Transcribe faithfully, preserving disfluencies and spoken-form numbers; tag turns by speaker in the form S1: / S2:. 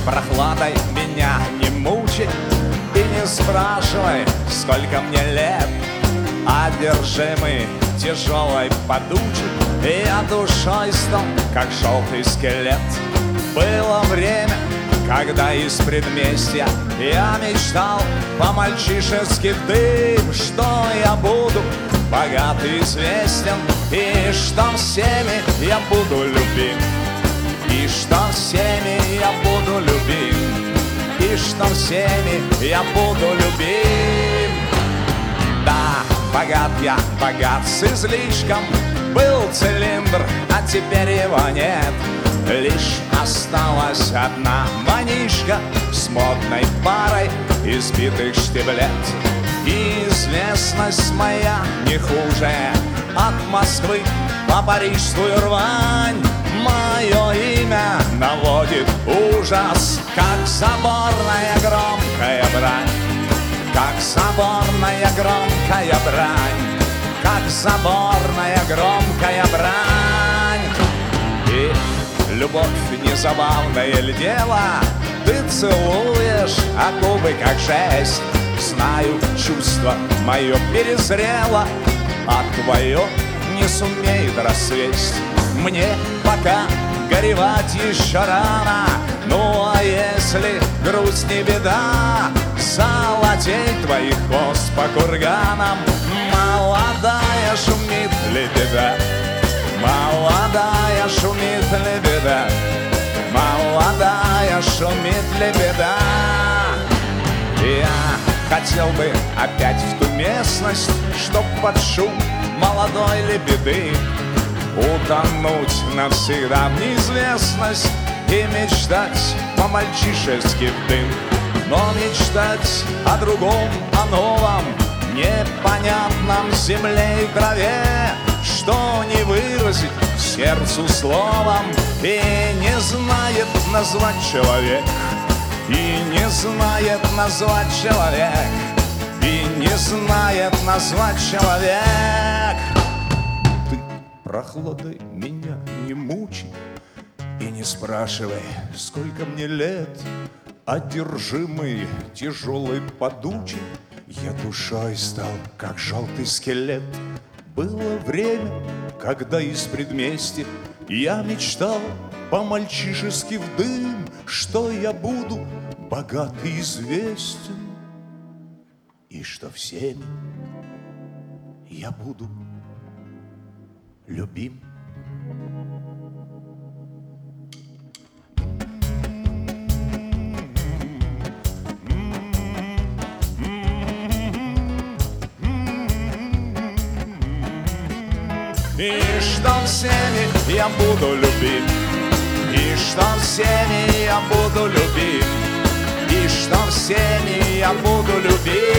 S1: прохладой меня не мучай и не спрашивай, сколько мне лет. Одержимый тяжелой подучей, я душой стал, как желтый скелет. Было время, когда из предместья я мечтал по-мальчишески в дым, что я буду богат и известен, и что всеми я буду любим, и что всеми я буду любим, и что всеми я буду любим. Да, богат я, богат с излишком, был цилиндр, а теперь его нет. Лишь осталась одна манишка с модной парой избитых штиблет. И известность моя не хуже от Москвы по парижскую рвань. Мое имя наводит ужас, как соборная громкая брань, как соборная громкая брань, как соборная громкая брань. И любовь не забавное ли дело? Ты целуешь, а губы как жесть. Знаю, чувство мое перезрело, а твое не сумеет расцвесть. Мне пока горевать еще рано, ну а если грусть не беда, золотей твоих кост по курганам, молодая шумит лебеда, молодая шумит лебеда, молодая шумит лебеда. Я хотел бы опять в ту местность, чтоб под шум молодой лебеды утонуть навсегда в неизвестность и мечтать по-мальчишески в дым. Но мечтать о другом, о новом, непонятном земле и траве, что не выразить сердцу словом, и не знает назвать человек, и не знает назвать человек, и не знает назвать человек. Ты прохладой меня не мучай и не спрашивай, сколько мне лет. Одержимый тяжелой подучей, я душой стал, как желтый скелет. Было время, когда из предместья я мечтал по-мальчишески в дым, что я буду богат и известен, и что всеми я буду любим. И что всеми я буду любим, и что всеми я буду любим, и что всеми я буду любим.